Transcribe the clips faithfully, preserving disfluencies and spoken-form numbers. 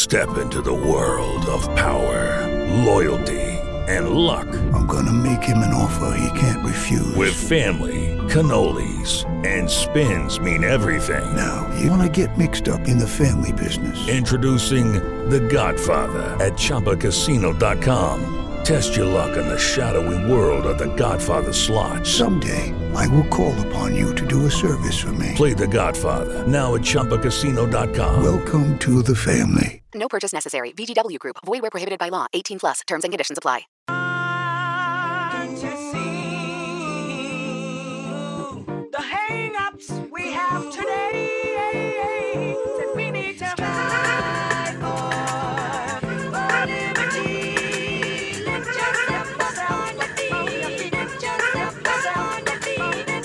Step into the world of power, loyalty, and luck. I'm gonna make him an offer he can't refuse. With family, cannolis, and spins mean everything. Now, you wanna get mixed up in the family business. Introducing The Godfather at Chumba Casino dot com. Test your luck in the shadowy world of The Godfather slot. Someday, I will call upon you to do a service for me. Play The Godfather, now at Chumba Casino dot com. Welcome to the family. No purchase necessary. V G W Group. Void where prohibited by law. eighteen plus. Terms and conditions apply. To see the hang-ups we have today that we need to fight for. For liberty, lift yourself up on your feet. Lift yourself up on your feet.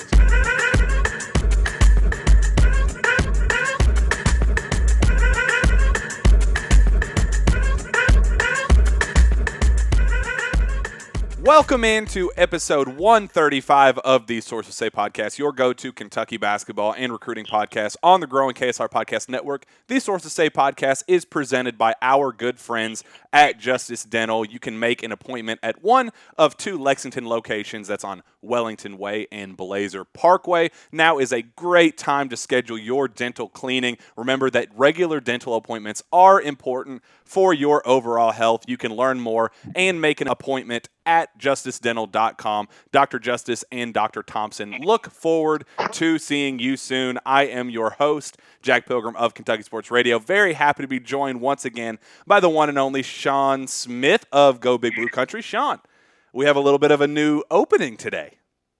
Welcome into episode one thirty-five of the Sources Say podcast, your go-to Kentucky basketball and recruiting podcast on the growing K S R Podcast Network. The Sources Say podcast is presented by our good friends at Justice Dental. You can make an appointment at one of two Lexington locations. That's on Wellington Way and Blazer Parkway. Now is a great time to schedule your dental cleaning. Remember that regular dental appointments are important for your overall health. You can learn more and make an appointment at justice dental dot com. Doctor Justice and Doctor Thompson look forward to seeing you soon. I am your host, Jack Pilgrim of Kentucky Sports Radio. Very happy to be joined once again by the one and only Sean Smith of Go Big Blue Country. Sean, we have a little bit of a new opening today.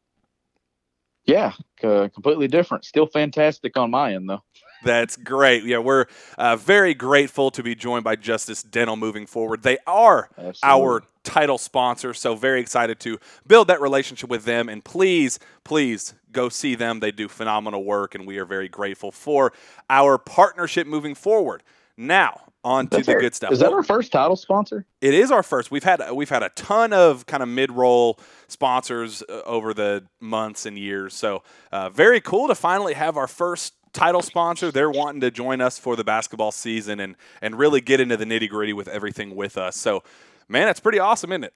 Yeah, uh, completely different. Still fantastic on my end, though. That's great. Yeah, we're uh, very grateful to be joined by Justice Dental moving forward. They are Absolutely. our title sponsor, so very excited to build that relationship with them. And please, please go see them. They do phenomenal work, and we are very grateful for our partnership moving forward. Now, on to That's the our, good stuff. Is that our first title sponsor? It is our first. We've had we've had a ton of kind of mid-roll sponsors uh, over the months and years. So uh, very cool to finally have our first title sponsor. They're wanting to join us for the basketball season and and really get into the nitty-gritty with everything with us. So, man, that's pretty awesome, isn't it?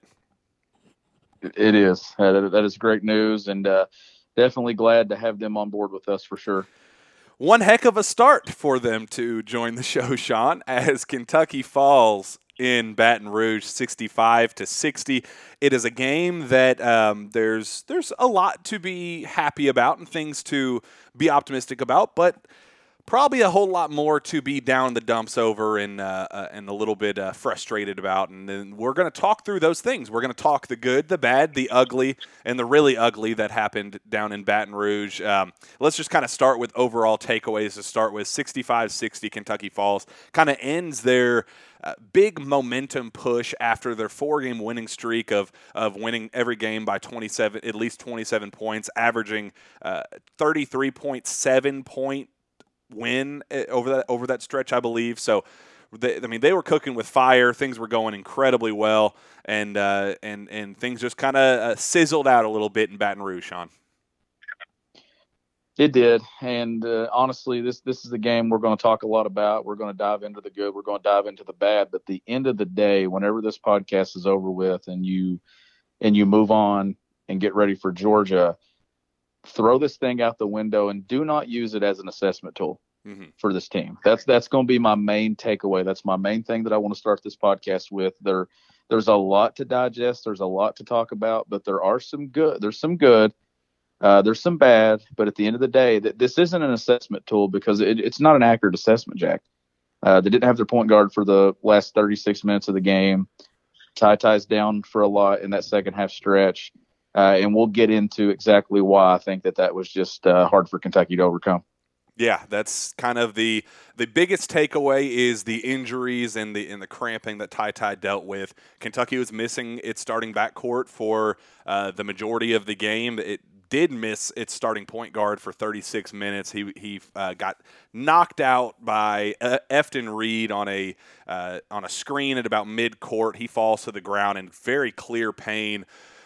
It is. Uh, that, that is great news, and uh, definitely glad to have them on board with us for sure. One heck of a start for them to join the show, Sean, as Kentucky falls in Baton Rouge, sixty-five to sixty. It is a game that um, there's there's a lot to be happy about and things to be optimistic about, but probably a whole lot more to be down in the dumps over and uh, uh, and a little bit uh, frustrated about. And then we're going to talk through those things. We're going to talk the good, the bad, the ugly, and the really ugly that happened down in Baton Rouge. Um, let's just kind of start with overall takeaways to start with. sixty-five sixty Kentucky Falls kind of ends their uh, big momentum push after their four-game winning streak of of winning every game by twenty-seven, at least twenty-seven points, averaging uh, thirty-three point seven point win over that over that stretch, I believe. So, they, I mean, they were cooking with fire. Things were going incredibly well, and uh, and and things just kind of uh, sizzled out a little bit in Baton Rouge, Sean. It did, and uh, honestly, this this is the game we're going to talk a lot about. We're going to dive into the good. We're going to dive into the bad. But at the end of the day, whenever this podcast is over with, and you and you move on and get ready for Georgia, throw this thing out the window and do not use it as an assessment tool mm-hmm. for this team. That's that's going to be my main takeaway. That's my main thing that I want to start this podcast with. There, there's a lot to digest. There's a lot to talk about, but there are some good. There's some good. Uh, there's some bad. But at the end of the day, that this isn't an assessment tool because it, it's not an accurate assessment, Jack. Uh, they didn't have their point guard for the last thirty-six minutes of the game. Ty Ty's down for a lot in that second half stretch. Uh, and we'll get into exactly why I think that that was just uh, hard for Kentucky to overcome. Yeah, that's kind of the the biggest takeaway is the injuries and the and the cramping that Ty Ty dealt with. Kentucky was missing its starting backcourt for uh, the majority of the game. It did miss its starting point guard for thirty-six minutes. He he uh, got knocked out by uh, Efton Reed on a uh, on a screen at about mid court. He falls to the ground in very clear pain.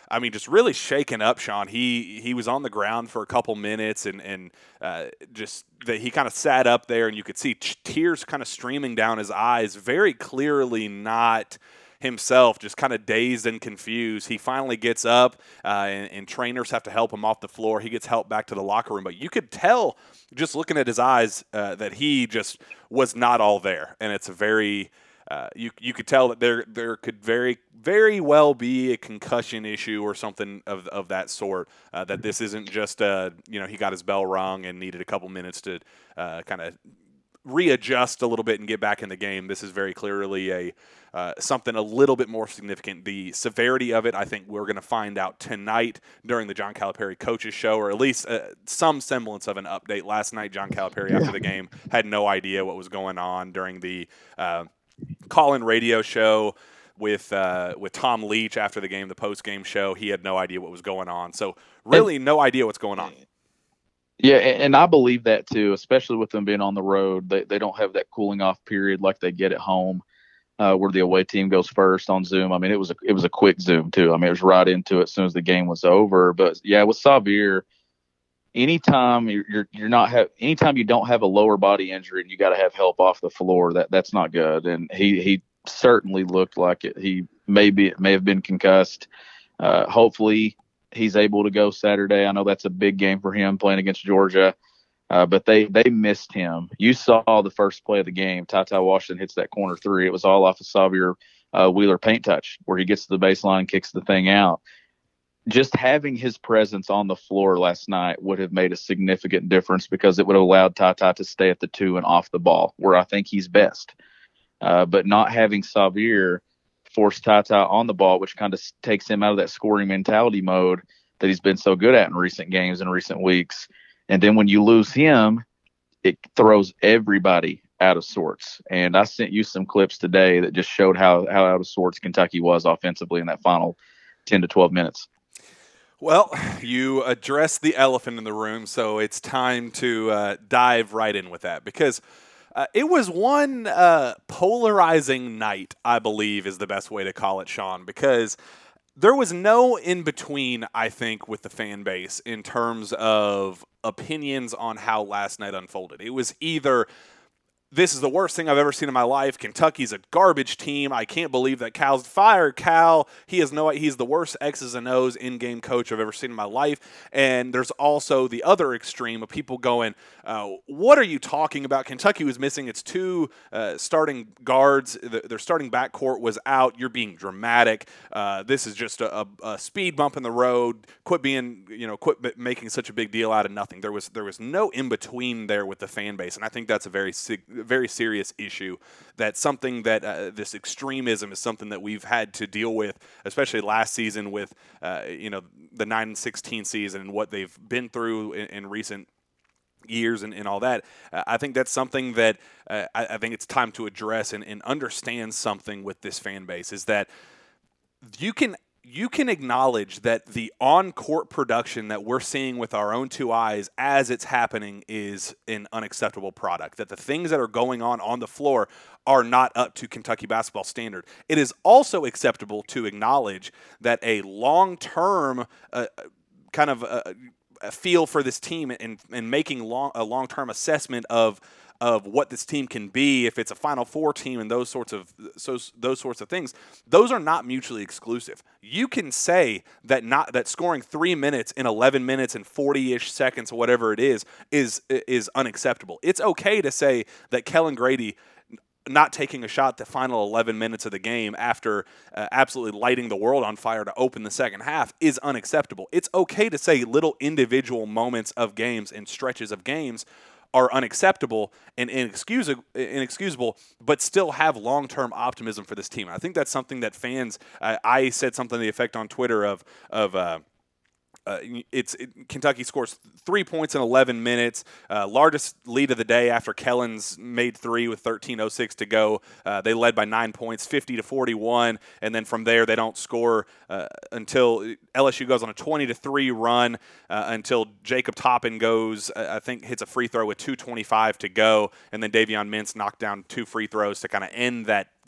I mean, just really shaken up, Sean. He he was on the ground for a couple minutes, and and uh, just that he kind of sat up there, and you could see t- tears kind of streaming down his eyes, very clearly not himself, just kind of dazed and confused. He finally gets up, uh, and, and trainers have to help him off the floor. He gets helped back to the locker room, but you could tell just looking at his eyes uh, that he just was not all there, and it's a very Uh, you you could tell that there there could very very well be a concussion issue or something of of that sort. Uh, that this isn't just uh you know he got his bell rung and needed a couple minutes to uh, kind of readjust a little bit and get back in the game. This is very clearly a uh, something a little bit more significant. The severity of it, I think we're going to find out tonight during the John Calipari coaches show, or at least uh, some semblance of an update. Last night, John Calipari Yeah. after the game had no idea what was going on during the Uh, call-in radio show with uh, with Tom Leach after the game, the post-game show. He had no idea what was going on. So really no idea what's going on. Yeah, and, and I believe that too, especially with them being on the road. They they don't have that cooling off period like they get at home, uh, where the away team goes first on Zoom. I mean, it was a it was a quick Zoom too. I mean, it was right into it as soon as the game was over. But yeah, with Xavier, anytime you're you're, you're not have anytime you don't have a lower body injury and you got to have help off the floor, that that's not good. And he he certainly looked like it. He maybe may have been concussed. Uh, hopefully he's able to go Saturday. I know that's a big game for him playing against Georgia, uh, but they they missed him. You saw the first play of the game. Ty Ty Washington hits that corner three. It was all off of Xavier uh, Wheeler paint touch where he gets to the baseline and kicks the thing out. Just having his presence on the floor last night would have made a significant difference because it would have allowed Ty Ty to stay at the two and off the ball, where I think he's best. Uh, but not having Xavier force Ty Ty on the ball, which kind of takes him out of that scoring mentality mode that he's been so good at in recent games and recent weeks. And then when you lose him, it throws everybody out of sorts. And I sent you some clips today that just showed how, how out of sorts Kentucky was offensively in that final ten to twelve minutes. Well, you addressed the elephant in the room, so it's time to uh, dive right in with that because uh, it was one uh, polarizing night, I believe is the best way to call it, Sean, because there was no in-between, I think, with the fan base in terms of opinions on how last night unfolded. It was either this is the worst thing I've ever seen in my life. Kentucky's a garbage team. I can't believe that Cal's fired Cal. He has no. He's the worst X's and O's in-game coach I've ever seen in my life. And there's also the other extreme of people going, uh, "What are you talking about? Kentucky was missing its two uh, starting guards. The, their starting backcourt was out. You're being dramatic. Uh, this is just a, a, a speed bump in the road. Quit being, you know, quit making such a big deal out of nothing." There was there was no in between there with the fan base, and I think that's a very sig- very serious issue. That's something that uh, this extremism is something that we've had to deal with, especially last season with uh, you know the nine and sixteen season and what they've been through in, in recent years and, and all that. Uh, I think that's something that uh, I, I think it's time to address and, and understand something with this fan base is that you can you can acknowledge that the on-court production that we're seeing with our own two eyes as it's happening is an unacceptable product, that the things that are going on on the floor are not up to Kentucky basketball standard. It is also acceptable to acknowledge that a long-term uh, kind of uh, a feel for this team and, and making long, a long-term assessment of of what this team can be if it's a Final Four team and those sorts of so, those sorts of things, those are not mutually exclusive. You can say that not that scoring three minutes in eleven minutes and forty-ish seconds, whatever it is, is is unacceptable. It's okay to say that Kellen Grady not taking a shot the final eleven minutes of the game after uh, absolutely lighting the world on fire to open the second half is unacceptable. It's okay to say little individual moments of games and stretches of games are unacceptable and inexcusable, inexcusable, but still have long-term optimism for this team. I think that's something that fans. Uh, I said something to the effect on Twitter of of. Uh, Uh, it's it, Kentucky scores three points in eleven minutes, uh, largest lead of the day after Kellen's made three with thirteen oh six to go. Uh, they led by nine points, fifty to forty-one, and then from there they don't score uh, until L S U goes on a twenty to three run uh, until Jacob Toppin goes, uh, I think, hits a free throw with two twenty-five to go, and then Davion Mintz knocked down two free throws to kind of end that that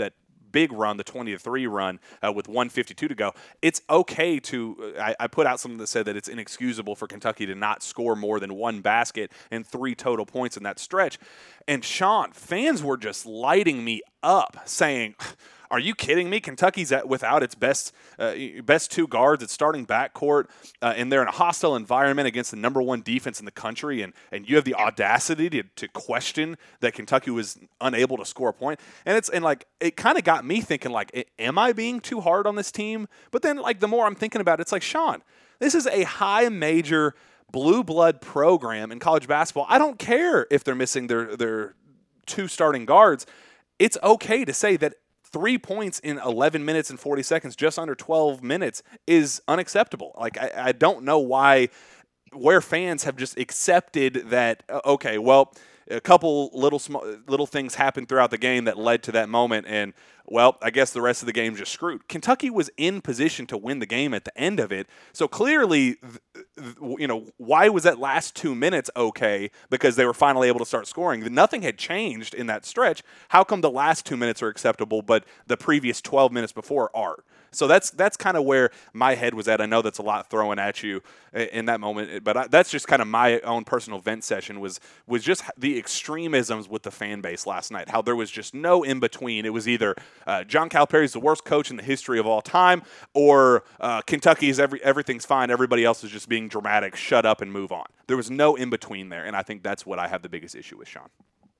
big run, the twenty to three run uh, with one fifty-two to go. It's okay to I, I put out something that said that it's inexcusable for Kentucky to not score more than one basket and three total points in that stretch. And Sean, fans were just lighting me up saying, are you kidding me? Kentucky's at, without its best uh, best two guards, its starting backcourt, uh, and they're in a hostile environment against the number one defense in the country, and, and you have the audacity to, to question that Kentucky was unable to score a point. And it's and like it kind of got me thinking, like, am I being too hard on this team? But then, like, the more I'm thinking about it, it's like, Sean, this is a high major blue blood program in college basketball. I don't care if they're missing their their two starting guards. It's okay to say that three points in eleven minutes and forty seconds, just under twelve minutes, is unacceptable. Like, I, I don't know why, where fans have just accepted that, uh, okay, well, a couple little small, little things happened throughout the game that led to that moment, and, well, I guess the rest of the game just screwed. Kentucky was in position to win the game at the end of it, so clearly, you know, why was that last two minutes okay? Because they were finally able to start scoring. Nothing had changed in that stretch. How come the last two minutes are acceptable, but the previous twelve minutes before aren't? So that's that's kind of where my head was at. I know that's a lot thrown at you in that moment, but I, that's just kind of my own personal vent session was was just the extremisms with the fan base last night, how there was just no in-between. It was either uh, John Calipari's the worst coach in the history of all time, or uh, Kentucky's every, everything's fine, everybody else is just being dramatic, shut up and move on. There was no in-between there, and I think that's what I have the biggest issue with, Sean.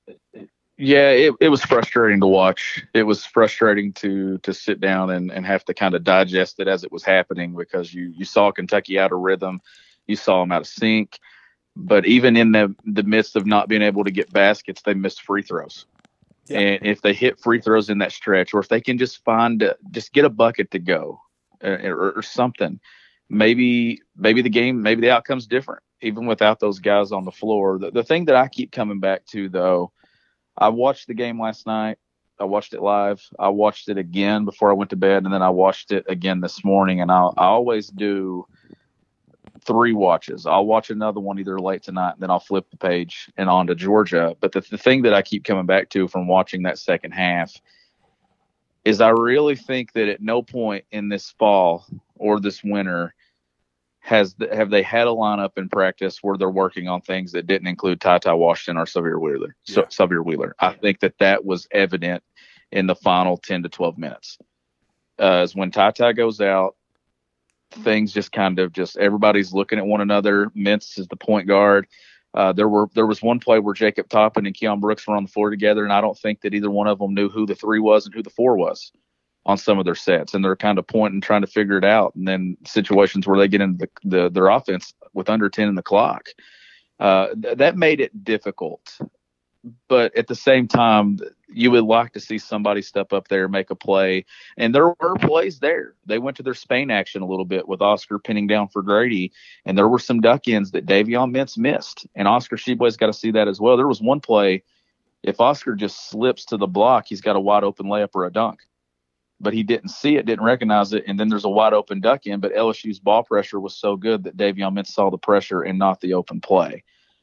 Yeah, it, it was frustrating to watch. It was frustrating to to sit down and, and have to kind of digest it as it was happening, because you, you saw Kentucky out of rhythm. You saw them out of sync. But even in the, the midst of not being able to get baskets, they missed free throws. Yeah. And if they hit free throws in that stretch, or if they can just find uh, just get a bucket to go uh, or, or something, maybe maybe the game, maybe the outcome's different, even without those guys on the floor. The, the thing that I keep coming back to, though, I watched the game last night. I watched it live. I watched it again before I went to bed, and then I watched it again this morning. And I'll, I always do three watches. I'll watch another one either late tonight, and then I'll flip the page and on to Georgia. But the, the thing that I keep coming back to from watching that second half is I really think that at no point in this fall or this winter has the, have they had a lineup in practice where they're working on things that didn't include Ty Ty Washington or Sahvir Wheeler. Yeah. So, Sahvir Wheeler. I think that that was evident in the final ten to twelve minutes. Uh, as when Ty Ty goes out, things just kind of just everybody's looking at one another. Mintz is the point guard. Uh, there were there was one play where Jacob Toppin and Keon Brooks were on the floor together, and I don't think that either one of them knew who the three was and who the four was on some of their sets, and they're kind of pointing, trying to figure it out. And then situations where they get into the, the their offense with under ten in the clock, uh, th- that made it difficult. But at the same time, you would like to see somebody step up there, make a play. And there were plays there. They went to their Spain action a little bit with Oscar pinning down for Grady, and there were some duck ends that Davion Mintz missed. And Oscar Tshiebwe's got to see that as well. There was one play, if Oscar just slips to the block, he's got a wide open layup or a dunk. But he didn't see it, didn't recognize it, and then there's a wide open duck in. But L S U's ball pressure was so good that Davion Mintz saw the pressure and not the open play.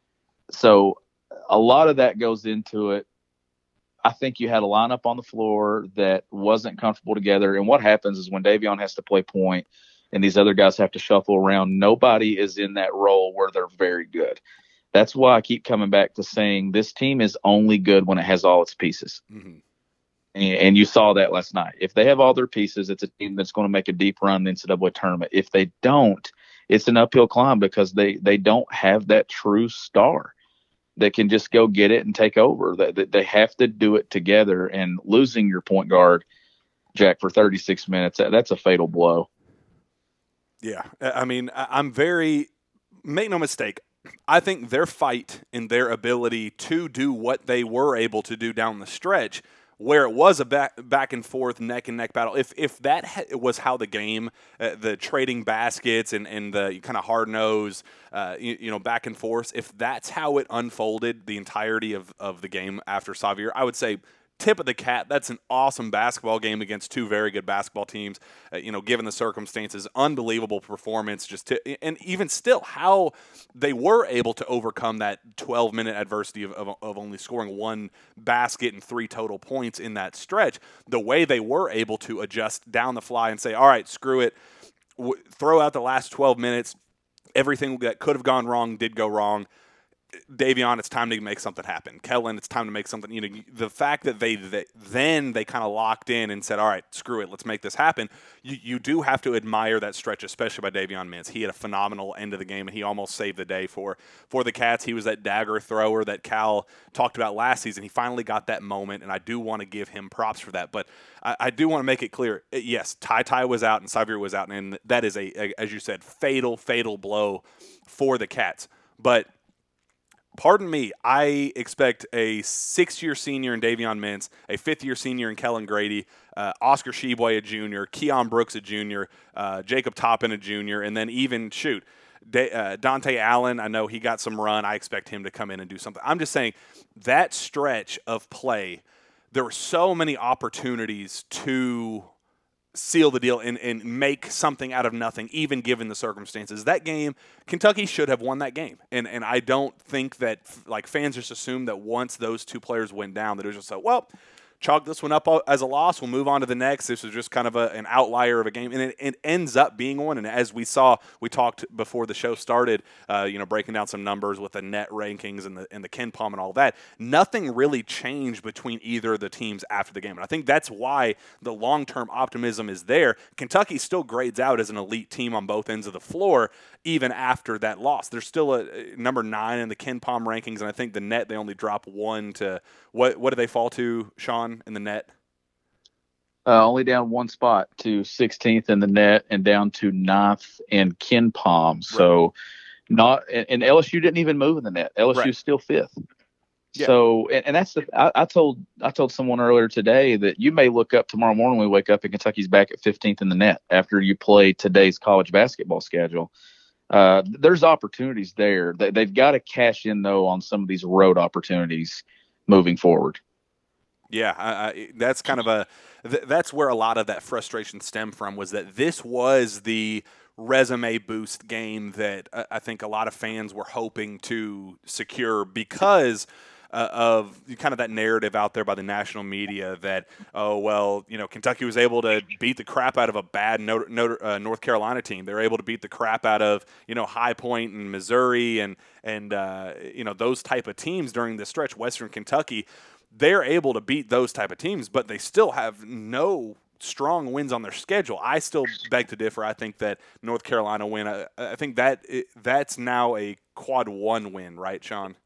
So a lot of that goes into it. I think you had a lineup on the floor that wasn't comfortable together. And what happens is when Davion has to play point and these other guys have to shuffle around, nobody is in that role where they're very good. That's why I keep coming back to saying this team is only good when it has all its pieces. Mm-hmm. And you saw that last night. If they have all their pieces, it's a team that's going to make a deep run in the N C double A tournament. If they don't, it's an uphill climb because they, they don't have that true star that can just go get it and take over. They, they have to do it together. And losing your point guard, Jack, for thirty-six minutes, that's a fatal blow. Yeah. I mean, I'm very – make no mistake. I think their fight and their ability to do what they were able to do down the stretch – where it was a back, back and forth, neck and neck battle, if if that ha- was how the game, uh, the trading baskets and, and the kind of hard nose, uh, you, you know, back and forth, if that's how it unfolded the entirety of, of the game after Sahvir, I would say tip of the cap. That's an awesome basketball game against two very good basketball teams. Uh, you know, given the circumstances, unbelievable performance. Just to, and even still, how they were able to overcome that twelve minute adversity of, of, of only scoring one basket and three total points in that stretch. The way they were able to adjust down the fly and say, "All right, screw it, w- throw out the last twelve minutes. Everything that could have gone wrong did go wrong. Davion, it's time to make something happen. Kellen, it's time to make something." You know, the fact that they, they then they kind of locked in and said, "All right, screw it, let's make this happen." You you do have to admire that stretch, especially by Davion Mintz. He had a phenomenal end of the game, and he almost saved the day for for the Cats. He was that dagger thrower that Cal talked about last season. He finally got that moment, and I do want to give him props for that. But I, I do want to make it clear: yes, Ty Ty was out and Xavier was out, and that is a, a as you said, fatal fatal blow for the Cats. But pardon me, I expect a six-year senior in Davion Mintz, a fifth-year senior in Kellen Grady, uh, Oscar Sheboy, a junior, Keon Brooks, a junior, uh, Jacob Toppin, a junior, and then even, shoot, Da- uh, Dante Allen, I know he got some run. I expect him to come in and do something. I'm just saying that stretch of play, there were so many opportunities to seal the deal and, and make something out of nothing, even given the circumstances. That game, Kentucky should have won that game. And and I don't think that, like, fans just assume that once those two players went down, that it was just like, well, chalk this one up as a loss. We'll move on to the next. This was just kind of a, an outlier of a game, and it, it ends up being one. And as we saw, we talked before the show started, uh, you know, breaking down some numbers with the net rankings and the and the KenPom and all that. Nothing really changed between either of the teams after the game, and I think that's why the long-term optimism is there. Kentucky still grades out as an elite team on both ends of the floor, even after that loss. They're still a, a number nine in the KenPom rankings, and I think the net they only drop one to what? What do they fall to, Sean? In the net? Uh, only down one spot to sixteenth in the net and down to ninth in KenPom. So, right. not and, and L S U didn't even move in the net. L S U right. is still fifth. Yeah. So, and, and that's the I, I told I told someone earlier today that you may look up tomorrow morning when we wake up and Kentucky's back at fifteenth in the net after you play today's college basketball schedule. Uh, there's opportunities there. They, they've got to cash in though on some of these road opportunities moving forward. Yeah, I, I, that's kind of a th- that's where a lot of that frustration stemmed from, was that this was the resume boost game that uh, I think a lot of fans were hoping to secure because uh, of kind of that narrative out there by the national media that, oh, well, you know, Kentucky was able to beat the crap out of a bad Notre, Notre, uh, North Carolina team. They were able to beat the crap out of, you know, High Point and Missouri and, and uh, you know, those type of teams during the stretch. Western Kentucky, they're able to beat those type of teams, but they still have no strong wins on their schedule. I still beg to differ. I think that North Carolina win, I, I think that it, that's now a quad one win, right, Sean?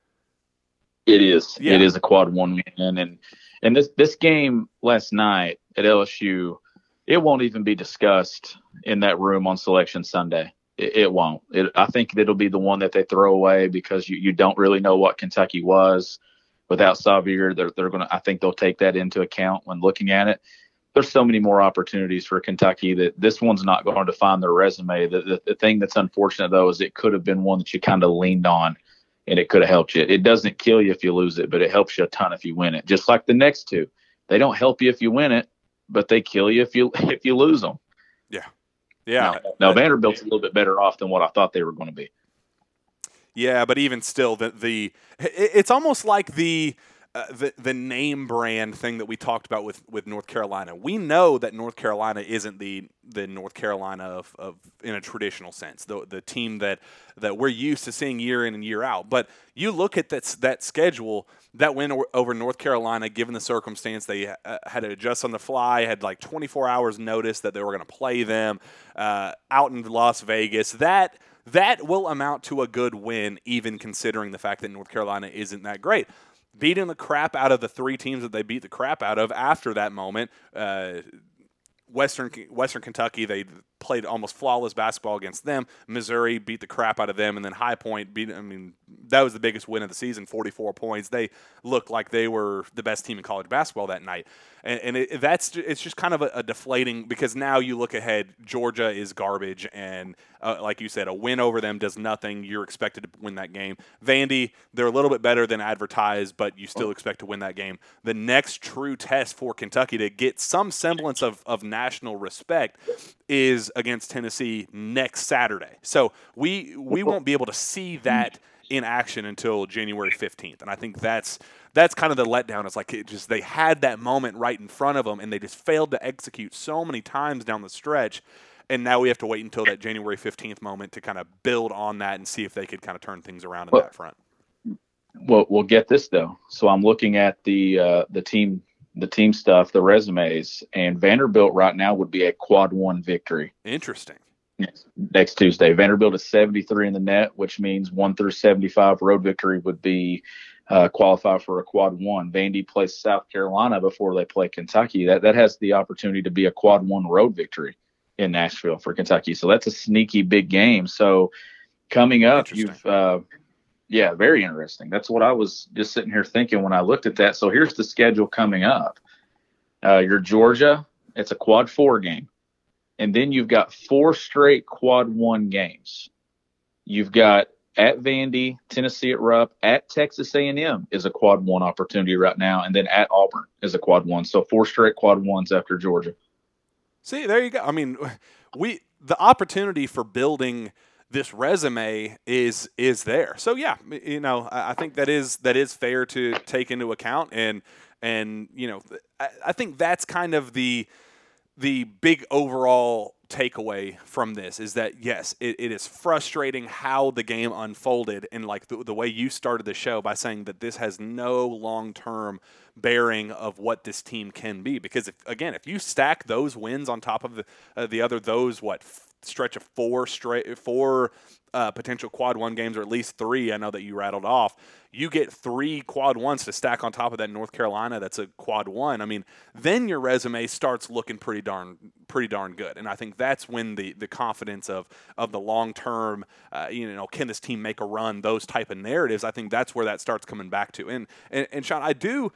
It is. Yeah. It is a quad one win. And and this, this game last night at L S U, it won't even be discussed in that room on Selection Sunday. It, it won't. It, I think it'll be the one that they throw away because you, you don't really know what Kentucky was. Without Xavier, they're they're going to. I think they'll take that into account when looking at it. There's so many more opportunities for Kentucky that this one's not going to define their resume. The, the the thing that's unfortunate though is it could have been one that you kind of leaned on, and it could have helped you. It doesn't kill you if you lose it, but it helps you a ton if you win it. Just like the next two, they don't help you if you win it, but they kill you if you if you lose them. Yeah, yeah. Now, now Vanderbilt's a little bit better off than what I thought they were going to be. Yeah, but even still, the the it's almost like the uh, the the name brand thing that we talked about with, with North Carolina. We know that North Carolina isn't the the North Carolina of, of in a traditional sense, the the team that, that we're used to seeing year in and year out. But you look at that that schedule, that win over North Carolina, given the circumstance, they uh, had to adjust on the fly, had like twenty-four hours notice that they were going to play them uh, out in Las Vegas. That. That will amount to a good win, even considering the fact that North Carolina isn't that great. Beating the crap out of the three teams that they beat the crap out of after that moment, uh, Western Western Kentucky, they played almost flawless basketball against them. Missouri beat the crap out of them, and then High Point beat. I mean, that was the biggest win of the season, forty-four points. They looked like they were the best team in college basketball that night, and, and it, that's it's just kind of a, a deflating, because now you look ahead. Georgia is garbage, and uh, like you said, a win over them does nothing. You're expected to win that game. Vandy, they're a little bit better than advertised, but you still expect to win that game. The next true test for Kentucky to get some semblance of, of national respect is against Tennessee next Saturday. So we we won't be able to see that in action until January fifteenth. And I think that's that's kind of the letdown. It's like it just they had that moment right in front of them, and they just failed to execute so many times down the stretch. And now we have to wait until that January fifteenth moment to kind of build on that and see if they could kind of turn things around in well, that front. Well, we'll get this though. So I'm looking at the uh, the team the team stuff, the resumes, and Vanderbilt right now would be a quad one victory. Interesting. Next, next Tuesday. Vanderbilt is seventy-three in the net, which means one through seventy-five road victory would be uh, qualify for a quad one. Vandy plays South Carolina before they play Kentucky. That that has the opportunity to be a quad one road victory in Nashville for Kentucky. So that's a sneaky big game. So coming up, you've uh, yeah, very interesting. That's what I was just sitting here thinking when I looked at that. So here's the schedule coming up. Uh, you're Georgia. It's a quad four game. And then you've got four straight quad one games. You've got at Vandy, Tennessee at Rupp, at Texas A and M is a quad one opportunity right now, and then at Auburn is a quad one. So four straight quad ones after Georgia. See, there you go. I mean, we the opportunity for building this resume is is there. So yeah, you know, I think that is that is fair to take into account, and and you know, I, I think that's kind of the the big overall takeaway from this is that, yes, it, it is frustrating how the game unfolded, and like the, the way you started the show by saying that this has no long-term bearing of what this team can be. Because, if, again, if you stack those wins on top of the, uh, the other, those, what, f- stretch of four straight, four uh, potential quad one games, or at least three, I know that you rattled off, you get three quad ones to stack on top of that North Carolina that's a quad one. I mean, then your resume starts looking pretty darn pretty darn good. And I think that's when the, the confidence of of the long-term, uh, you know, can this team make a run, those type of narratives, I think that's where that starts coming back to. And, and, and Sean, I do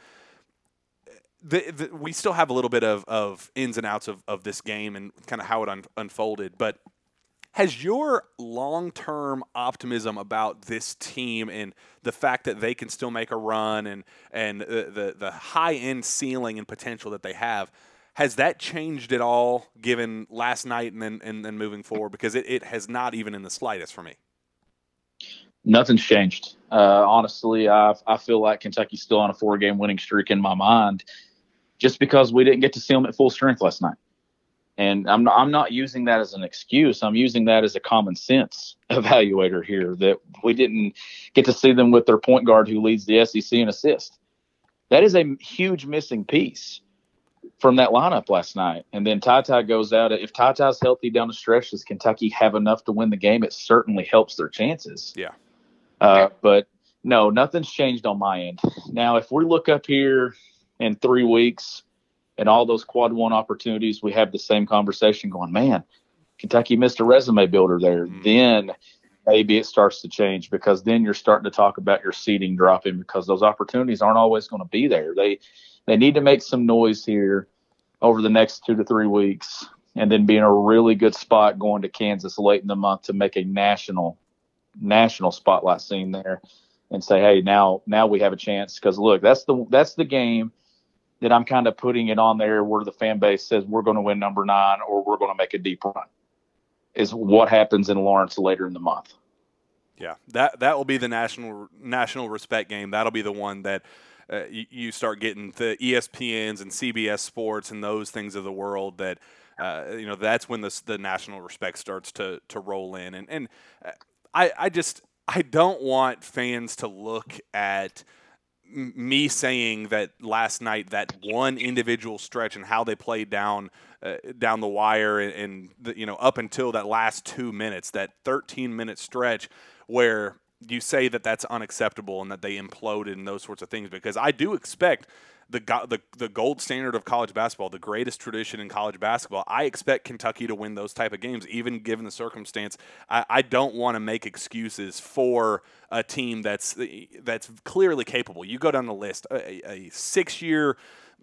the, – the, we still have a little bit of, of ins and outs of, of this game and kind of how it un, unfolded, but – has your long-term optimism about this team and the fact that they can still make a run and and the, the, the high-end ceiling and potential that they have, has that changed at all given last night and then and then moving forward? Because it, it has not even in the slightest for me. Nothing's changed. Uh, honestly, I I feel like Kentucky's still on a four-game winning streak in my mind, just because we didn't get to see them at full strength last night. And I'm not, I'm not using that as an excuse. I'm using that as a common sense evaluator here, that we didn't get to see them with their point guard who leads the S E C in assists. That is a huge missing piece from that lineup last night. And then Ty Ty goes out. If Ty Ty's healthy down the stretch, does Kentucky have enough to win the game? It certainly helps their chances. Yeah. Uh, but no, nothing's changed on my end. Now, if we look up here in three weeks, and all those quad one opportunities, we have the same conversation going, man, Kentucky missed a resume builder there. Mm-hmm. Then maybe it starts to change, because then you're starting to talk about your seeding dropping, because those opportunities aren't always going to be there. They they need to make some noise here over the next two to three weeks, and then be in a really good spot going to Kansas late in the month to make a national national spotlight scene there and say, hey, now now we have a chance. Because, look, that's the that's the game that I'm kind of putting it on there where the fan base says we're going to win number nine or we're going to make a deep run, is what happens in Lawrence later in the month. Yeah, that that will be the national national respect game. That'll be the one that uh, you, you start getting the E S P Ns and C B S Sports and those things of the world that, uh, you know, that's when the, the national respect starts to, to roll in. And, and I, I just I don't want fans to look at – me saying that last night, that one individual stretch and how they played down uh, down the wire and, and the, you know, up until that last two minutes, that thirteen minute stretch where you say that that's unacceptable and that they imploded and those sorts of things, because I do expect the, go- the the gold standard of college basketball, the greatest tradition in college basketball. I expect Kentucky to win those type of games, even given the circumstance. I, I don't want to make excuses for a team that's that's clearly capable. You go down the list, a, a six-year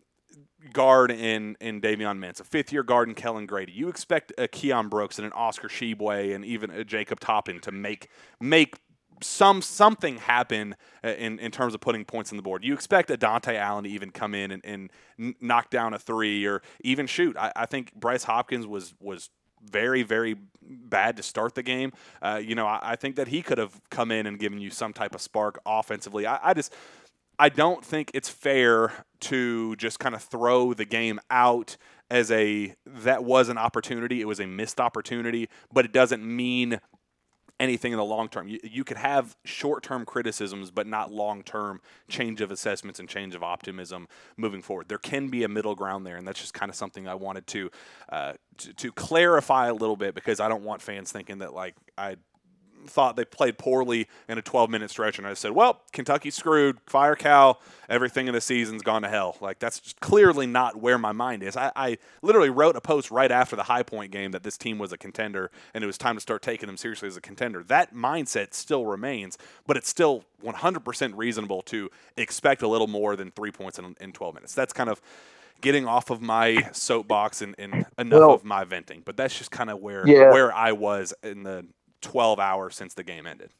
guard in, in Davion Mintz, a fifth-year guard in Kellen Grady. You expect a Keon Brooks and an Oscar Sheboy and even a Jacob Toppin to make make some something happen in, in terms of putting points on the board. You expect a Dante Allen to even come in and, and knock down a three or even shoot. I, I think Bryce Hopkins was was very, very bad to start the game. Uh, you know, I, I think that he could have come in and given you some type of spark offensively. I, I just I don't think it's fair to just kind of throw the game out as a that was an opportunity. It was a missed opportunity, but it doesn't mean anything in the long term. You, you could have short-term criticisms, but not long-term change of assessments and change of optimism moving forward. There can be a middle ground there, and that's just kind of something I wanted to, uh, to to clarify a little bit, because I don't want fans thinking that like I thought they played poorly in a twelve-minute stretch, and I said, well, Kentucky's screwed, fire Cal, everything in the season's gone to hell. Like, that's just clearly not where my mind is. I, I literally wrote a post right after the High Point game that this team was a contender, and it was time to start taking them seriously as a contender. That mindset still remains, but it's still one hundred percent reasonable to expect a little more than three points in, in twelve minutes. That's kind of getting off of my soapbox and, and enough Well, of my venting, but that's just kind of where Yeah. where I was in the twelve hours since the game ended.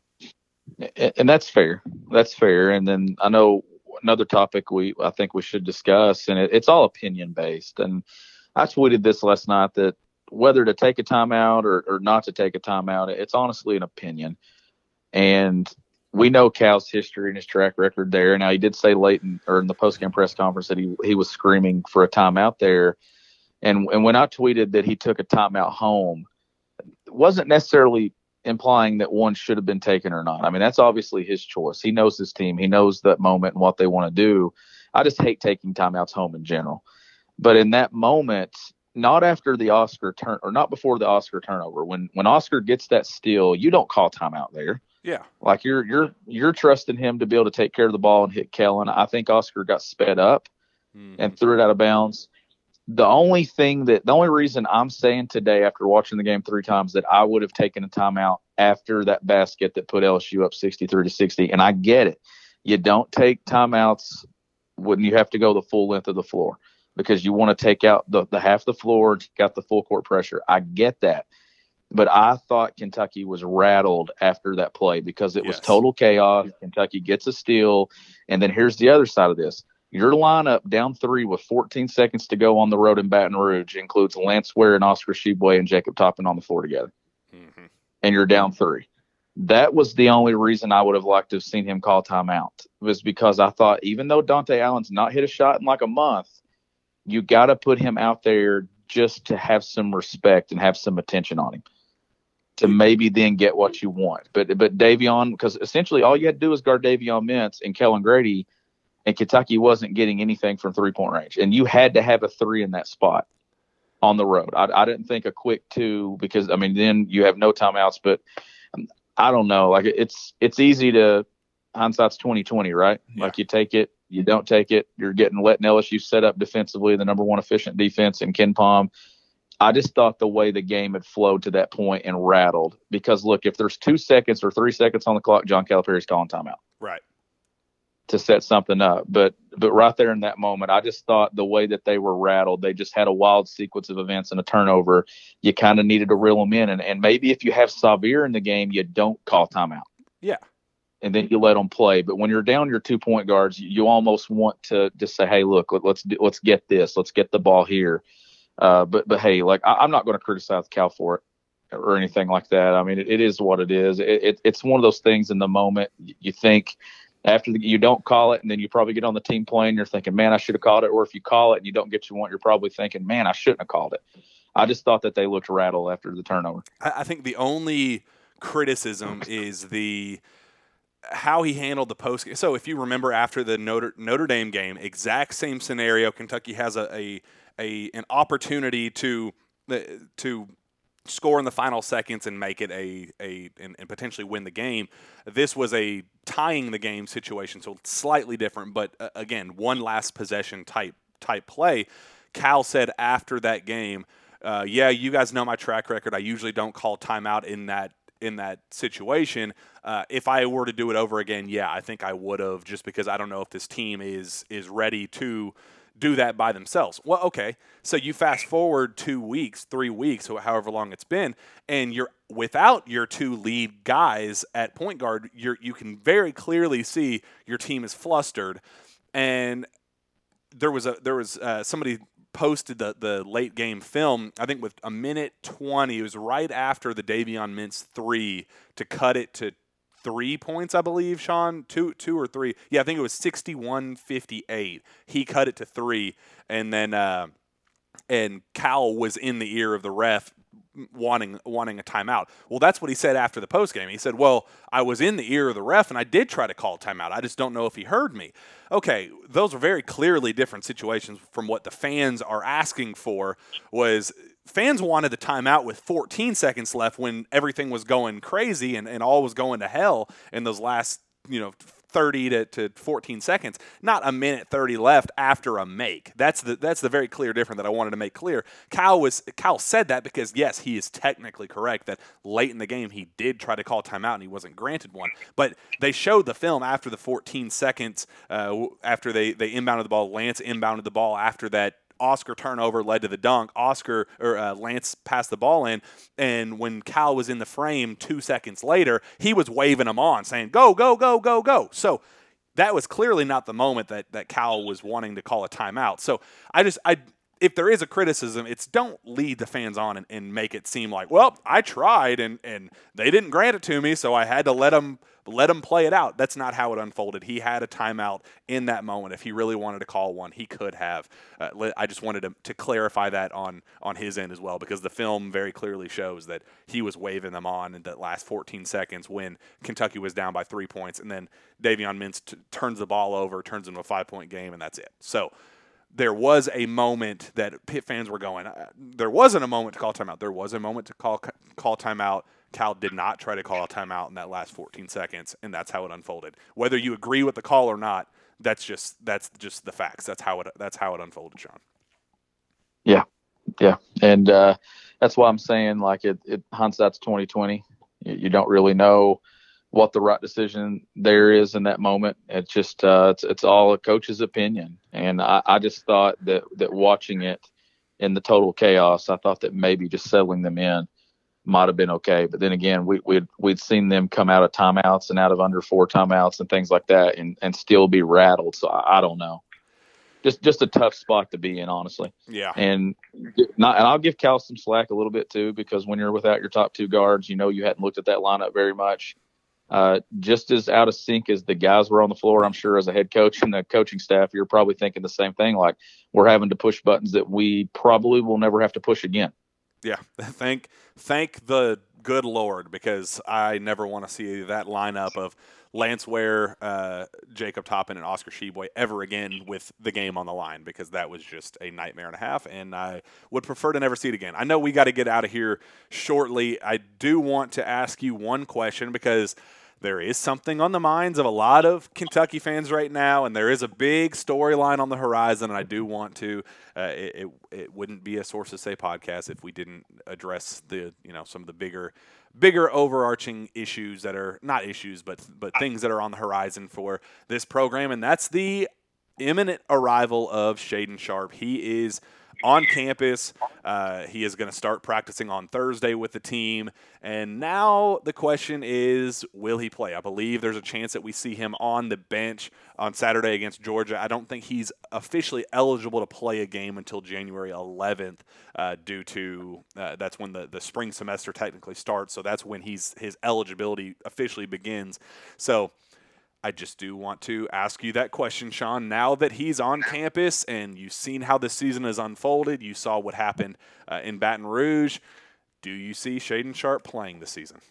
and that's fair. That's fair. And then I know another topic we I think we should discuss, and it, it's all opinion based. And I tweeted this last night that whether to take a timeout or, or not to take a timeout, it's honestly an opinion. And we know Cal's history and his track record there. Now, he did say late in, or in the post-game press conference that he he was screaming for a timeout there. And and when I tweeted that he took a timeout home, it wasn't necessarily implying that one should have been taken or not. I mean, that's obviously his choice. He knows his team. He knows that moment and what they want to do. I just hate taking timeouts home in general. But in that moment, not after the Oscar turn or not before the Oscar turnover, when when Oscar gets that steal, you don't call timeout there. Yeah. Like you're you're you're trusting him to be able to take care of the ball and hit Kellen. I think Oscar got sped up Mhm. and threw it out of bounds. The only thing that the only reason I'm saying today, after watching the game three times, that I would have taken a timeout after that basket that put L S U up sixty-three to sixty, and I get it. You don't take timeouts when you have to go the full length of the floor because you want to take out the, the half the floor, take out the full court pressure. I get that. But I thought Kentucky was rattled after that play because it was Yes. total chaos. Kentucky gets a steal. And then here's the other side of this. Your lineup down three with fourteen seconds to go on the road in Baton Rouge includes Lance Ware and Oscar Sheboy and Jacob Toppin on the floor together. Mhm. And you're down three. That was the only reason I would have liked to have seen him call timeout, was because I thought even though Dante Allen's not hit a shot in like a month, you got to put him out there just to have some respect and have some attention on him to maybe then get what you want. But but Davion, because essentially all you had to do was guard Davion Mintz and Kellen Grady, and Kentucky wasn't getting anything from three-point range. And you had to have a three in that spot on the road. I, I didn't think a quick two because, I mean, then you have no timeouts. But um, I don't know. Like, it's it's easy to – hindsight's twenty twenty, right? Yeah. Like, you take it, you don't take it. You're getting letting L S U set up defensively, the number one efficient defense in Ken Pom. I just thought the way the game had flowed to that point and rattled. Because, look, if there's two seconds or three seconds on the clock, John Calipari's calling timeout Right. to set something up. But but right there in that moment, I just thought the way that they were rattled, they just had a wild sequence of events and a turnover. You kind of needed to reel them in. And, and maybe if you have Xavier in the game, you don't call timeout. Yeah. And then you let them play. But when you're down your two point guards, you, you almost want to just say, hey, look, let, let's do, let's get this. Let's get the ball here. Uh, but, but hey, like I, I'm not going to criticize Cal for it or anything like that. I mean, it, it is what it is. It, it, it's one of those things in the moment you think after the, you don't call it, and then you probably get on the team plane, you're thinking, man, I should have called it. Or if you call it and you don't get what you want, you're probably thinking, man, I shouldn't have called it. I just thought that they looked rattled after the turnover. I, I think the only criticism is the how he handled the post. So if you remember after the Notre, Notre Dame game, exact same scenario, Kentucky has a, a, a an opportunity to to score in the final seconds and make it a a and, and potentially win the game. This was a tying the game situation, so slightly different, but uh, again, one last possession type type play. Cal said after that game, uh, yeah, you guys know my track record. I usually don't call timeout in that in that situation. Uh, if I were to do it over again, yeah, I think I would have, just because I don't know if this team is is ready to do that by themselves. Well, okay, so you fast forward two weeks, three weeks, or however long it's been, and you're without your two lead guys at point guard. You're you can very clearly see your team is flustered, and there was a there was uh, somebody posted the the late game film. I think with a minute twenty, it was right after the Davion Mintz three to cut it to three points, I believe, Sean, two, two or three. Yeah, I think it was sixty-one fifty-eight. He cut it to three, and then uh, and Cal was in the ear of the ref wanting wanting a timeout. Well, that's what he said after the post game. He said, "Well, I was in the ear of the ref, and I did try to call a timeout. I just don't know if he heard me." Okay, those are very clearly different situations from what the fans are asking for. Was fans wanted the timeout with fourteen seconds left when everything was going crazy and, and all was going to hell in those last, you know, thirty to, to fourteen seconds, not a minute thirty left after a make. That's the that's the very clear difference that I wanted to make clear. Cal was Cal said that because, yes, he is technically correct that late in the game he did try to call timeout and he wasn't granted one. But they showed the film after the fourteen seconds, uh, after they, they inbounded the ball. Lance inbounded the ball after that Oscar turnover led to the dunk. Oscar or uh, Lance passed the ball in, and when Cal was in the frame two seconds later, he was waving him on, saying, "Go, go, go, go, go." So that was clearly not the moment that that Cal was wanting to call a timeout. So I just I. If there is a criticism, it's don't lead the fans on and, and make it seem like, well, I tried and, and they didn't grant it to me, so I had to let them let them play it out. That's not how it unfolded. He had a timeout in that moment. If he really wanted to call one, he could have. Uh, I just wanted to, to clarify that on on his end as well, because the film very clearly shows that he was waving them on in that last fourteen seconds when Kentucky was down by three points, and then Davion Mintz t- turns the ball over, turns into a five-point game, and that's it. So there was a moment that Pitt fans were going, uh, there wasn't a moment to call timeout. There was a moment to call call timeout. Cal did not try to call a timeout in that last fourteen seconds, and that's how it unfolded. Whether you agree with the call or not, that's just that's just the facts. That's how it that's how it unfolded, Sean. Yeah, yeah, and uh, that's why I'm saying, like, it, it hindsight's twenty twenty. You, you don't really know what the right decision there is in that moment. It's just uh, it's it's all a coach's opinion, and I, I just thought that that watching it in the total chaos, I thought that maybe just settling them in might have been okay. But then again, we we'd we'd seen them come out of timeouts and out of under four timeouts and things like that, and and still be rattled. So I, I don't know. Just just a tough spot to be in, honestly. Yeah. And not and I'll give Cal some slack a little bit too, because when you're without your top two guards, you know you hadn't looked at that lineup very much. Uh, just as out of sync as the guys were on the floor, I'm sure as a head coach and the coaching staff, you're probably thinking the same thing. Like, we're having to push buttons that we probably will never have to push again. Yeah, thank thank the good Lord, because I never want to see that lineup of Lance Ware, uh, Jacob Toppin, and Oscar Tshiebwe ever again with the game on the line, because that was just a nightmare and a half, and I would prefer to never see it again. I know we got to get out of here shortly. I do want to ask you one question, because there is something on the minds of a lot of Kentucky fans right now, and there is a big storyline on the horizon, and I do want to uh, – it, it, it wouldn't be a Sources Say podcast if we didn't address the, you know, some of the bigger bigger overarching issues that are – not issues, but but things that are on the horizon for this program, and that's the imminent arrival of Shaedon Sharpe. He is – on campus. Uh, he is going to start practicing on Thursday with the team. And now the question is, will he play? I believe there's a chance that we see him on the bench on Saturday against Georgia. I don't think he's officially eligible to play a game until January eleventh uh, due to uh, that's when the, the spring semester technically starts. So that's when he's his eligibility officially begins. So I just do want to ask you that question, Sean. Now that he's on campus and you've seen how the season has unfolded, you saw what happened uh, in Baton Rouge, do you see Shaedon Sharpe playing this season?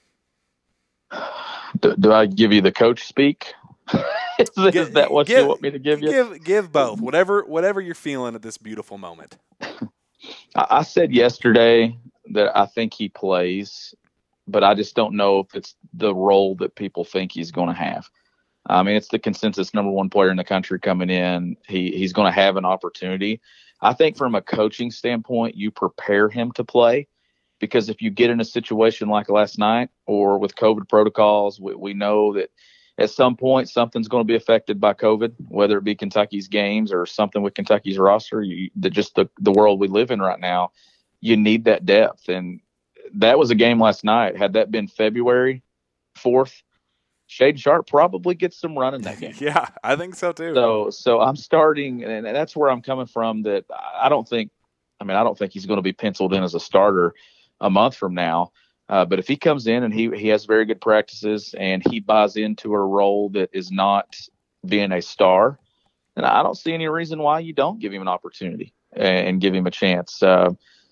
Do, do I give you the coach speak? is, give, is that what give, you want me to give you? Give, give both, whatever, whatever you're feeling at this beautiful moment. I, I said yesterday that I think he plays, but I just don't know if it's the role that people think he's going to have. I mean, it's the consensus number one player in the country coming in. He he's going to have an opportunity. I think from a coaching standpoint, you prepare him to play, because if you get in a situation like last night or with COVID protocols, we, we know that at some point something's going to be affected by COVID, whether it be Kentucky's games or something with Kentucky's roster. You, the, just the, the world we live in right now, you need that depth. And that was a game last night. Had that been February fourth, Shaedon Sharpe probably gets some run in that game. Yeah, I think so too. So, so I'm starting, and that's where I'm coming from. That I don't think, I mean, I don't think he's going to be penciled in as a starter a month from now. Uh, but if he comes in and he he has very good practices and he buys into a role that is not being a star, then I don't see any reason why you don't give him an opportunity and, and give him a chance. Uh,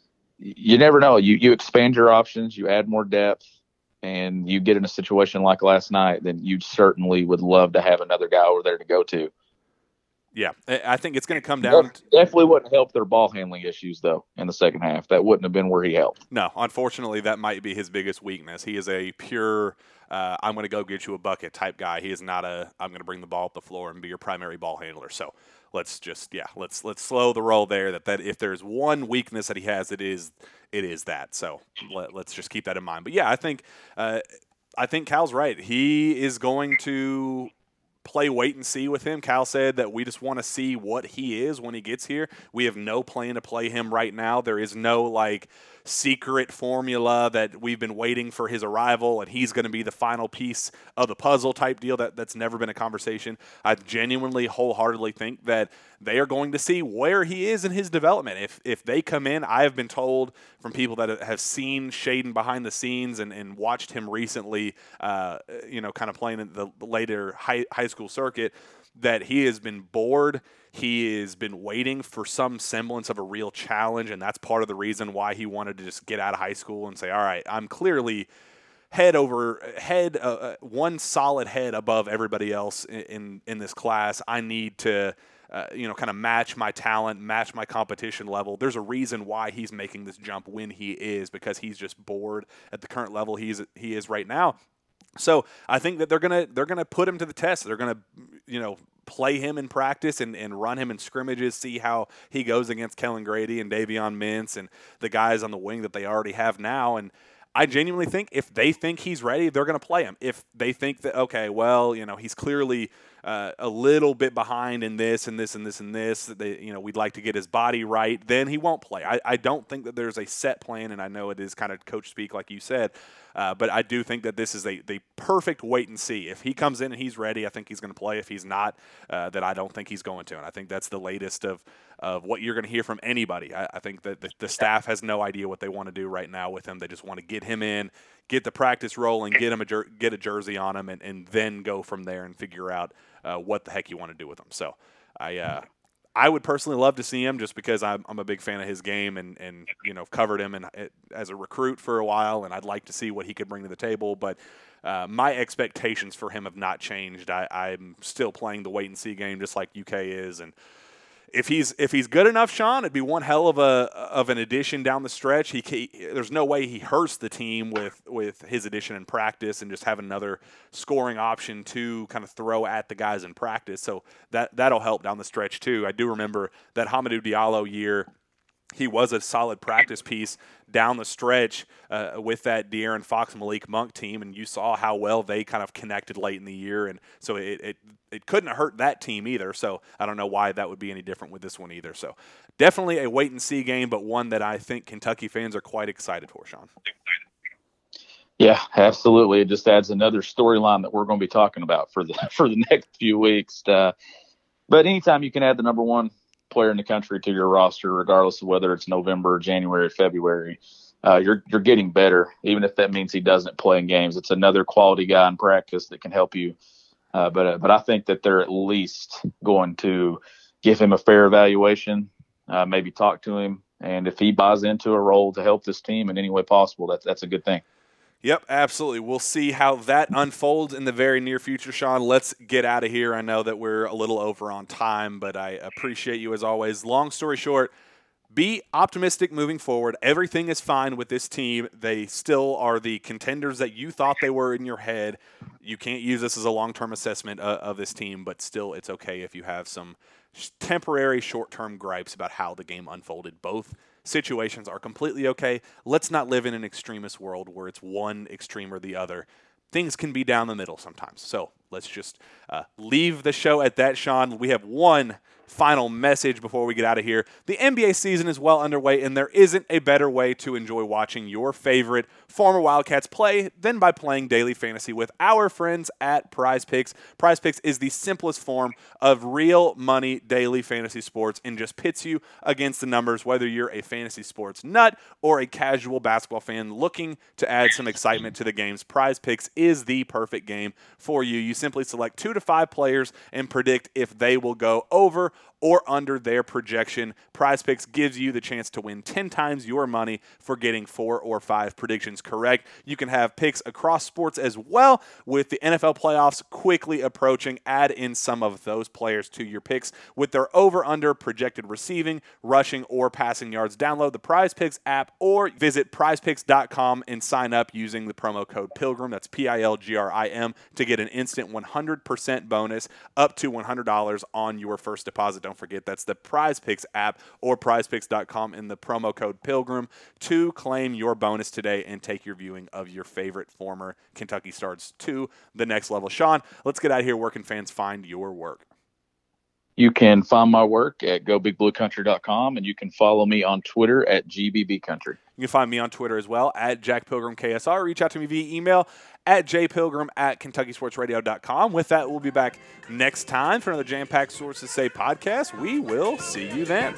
you never know. You you expand your options, you add more depth, and you get in a situation like last night, then you certainly would love to have another guy over there to go to. Yeah, I think it's going to come down. To, definitely wouldn't help their ball handling issues, though, in the second half. That wouldn't have been where he helped. No, unfortunately, that might be his biggest weakness. He is a pure, uh, I'm going to go get you a bucket type guy. He is not a, I'm going to bring the ball up the floor and be your primary ball handler. So let's just, yeah, let's let's slow the roll there. That that if there's one weakness that he has, it is it is that. So let, let's just keep that in mind. But yeah, I think uh, I think Cal's right. He is going to play wait and see with him. Cal said that we just want to see what he is when he gets here. We have no plan to play him right now. There is no like secret formula that we've been waiting for his arrival and he's going to be the final piece of the puzzle type deal. That that's never been a conversation. I genuinely wholeheartedly think that they are going to see where he is in his development. If if they come in, I have been told from people that have seen Shaedon behind the scenes and, and watched him recently, uh, you know, kind of playing in the later high, high school circuit, that he has been bored. He has been waiting for some semblance of a real challenge, and that's part of the reason why he wanted to just get out of high school and say, all right, I'm clearly head over head, uh, one solid head above everybody else in, in, in this class. I need to Uh, you know, kind of match my talent, match my competition level. There's a reason why he's making this jump when he is, because he's just bored at the current level he's he is right now. So I think that they're gonna they're gonna put him to the test. They're gonna, you know, play him in practice and, and run him in scrimmages, see how he goes against Kellen Grady and Davion Mintz and the guys on the wing that they already have now. And I genuinely think if they think he's ready, they're going to play him. If they think that, okay, well, you know, he's clearly uh, a little bit behind in this and this and this and this, that they, you know, we'd like to get his body right, then he won't play. I, I don't think that there's a set plan, and I know it is kind of coach speak like you said, uh, but I do think that this is a the perfect wait and see. If he comes in and he's ready, I think he's going to play. If he's not, uh, then I don't think he's going to. And I think that's the latest of of what you're going to hear from anybody. I, I think that the, the staff has no idea what they want to do right now with him. They just want to get him in, get the practice rolling, get him a jer- get a jersey on him, and, and then go from there and figure out uh, what the heck you want to do with him. So I uh, I would personally love to see him just because I'm, I'm a big fan of his game and, and you know, covered him and as a recruit for a while, and I'd like to see what he could bring to the table. But uh, my expectations for him have not changed. I, I'm still playing the wait and see game just like U K is, and If he's if he's good enough, Sean, it'd be one hell of a of an addition down the stretch. He, he there's no way he hurts the team with with his addition in practice and just have another scoring option to kind of throw at the guys in practice. So that that'll help down the stretch too. I do remember that Hamidou Diallo year. He was a solid practice piece down the stretch uh, with that De'Aaron Fox, Malik Monk team, and you saw how well they kind of connected late in the year, and so it, it it couldn't hurt that team either. So I don't know why that would be any different with this one either. So definitely a wait and see game, but one that I think Kentucky fans are quite excited for, Sean. Yeah, absolutely. It just adds another storyline that we're going to be talking about for the for the next few weeks. Uh, but anytime you can add the number one player in the country to your roster, regardless of whether it's November, January, or February, uh, you're you're getting better, even if that means he doesn't play in games. It's another quality guy in practice that can help you. Uh, but uh, but I think that they're at least going to give him a fair evaluation, uh, maybe talk to him, and if he buys into a role to help this team in any way possible, that's that's a good thing. Yep, absolutely. We'll see how that unfolds in the very near future, Sean. Let's get out of here. I know that we're a little over on time, but I appreciate you as always. Long story short, be optimistic moving forward. Everything is fine with this team. They still are the contenders that you thought they were in your head. You can't use this as a long-term assessment of, of this team, but still it's okay if you have some temporary short-term gripes about how the game unfolded. Both situations are completely okay. Let's not live in an extremist world where it's one extreme or the other. Things can be down the middle sometimes. So let's just uh, leave the show at that, Sean. We have one final message before we get out of here. The N B A season is well underway, and there isn't a better way to enjoy watching your favorite former Wildcats play than by playing daily fantasy with our friends at Prize Picks. Prize Picks is the simplest form of real money daily fantasy sports and just pits you against the numbers, whether you're a fantasy sports nut or a casual basketball fan looking to add some excitement to the games. Prize Picks is the perfect game for you. You simply select two to five players and predict if they will go over or under their projection. Prize Picks gives you the chance to win ten times your money for getting four or five predictions correct. You can have picks across sports as well. With the N F L playoffs quickly approaching, add in some of those players to your picks with their over-under projected receiving, rushing, or passing yards. Download the Prize Picks app or visit prize picks dot com and sign up using the promo code PILGRIM, that's P I L G R I M, to get an instant one hundred percent bonus up to one hundred dollars on your first deposit. Don't forget, that's the Prize Picks app or prize picks dot com in the promo code PILGRIM to claim your bonus today and take your viewing of your favorite former Kentucky Stars to the next level. Sean, let's get out of here. Where can fans find your work? You can find my work at go big blue country dot com, and you can follow me on Twitter at G B B Country. You can find me on Twitter as well, at Jack Pilgrim K S R. Reach out to me via email at jpilgrim at kentucky sports radio dot com. With that, we'll be back next time for another Jam-Packed Sources Say podcast. We will see you then.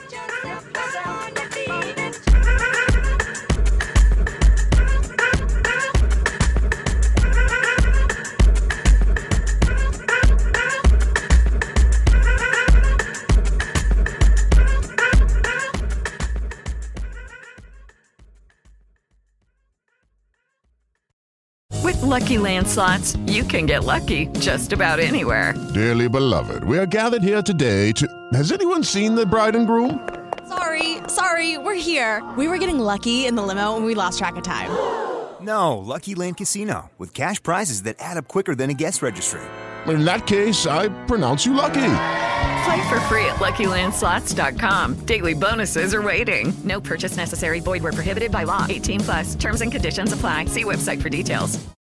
With Lucky Land Slots, you can get lucky just about anywhere. Dearly beloved, we are gathered here today to... Has anyone seen the bride and groom? Sorry, sorry, we're here. We were getting lucky in the limo and we lost track of time. No, Lucky Land Casino, with cash prizes that add up quicker than a guest registry. In that case, I pronounce you lucky. Play for free at lucky land slots dot com. Daily bonuses are waiting. No purchase necessary. Void where prohibited by law. eighteen plus. Terms and conditions apply. See website for details.